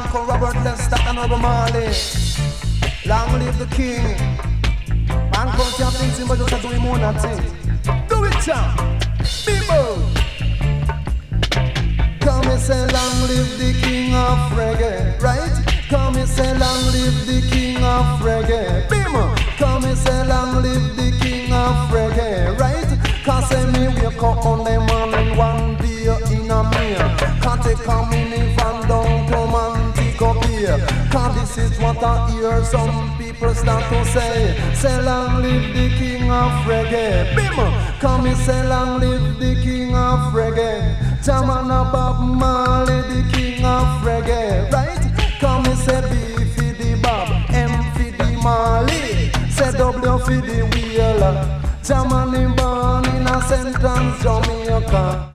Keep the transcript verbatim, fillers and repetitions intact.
Uncle Robert Lester and Robert Marley. Long live the king. Man called Captain Simba just to do him own thing. Do it, champ. People. Come and say long live the king of reggae, right? Come and say long live the king of reggae. Bim. Come and say long live the king of reggae, right? Cause say me wake up on the morning one beer in a mirror. Can't take a minivan down come and take up here. Cause this is what I hear some people start to say. Say long live the king of reggae. Bim. Come and say long live the king of reggae. Jamana Bob Marley, the king of reggae, right? Come and say B for the Bob, M for the Marley, say W for the wheel. Jamani born in a sentence, Jamaica.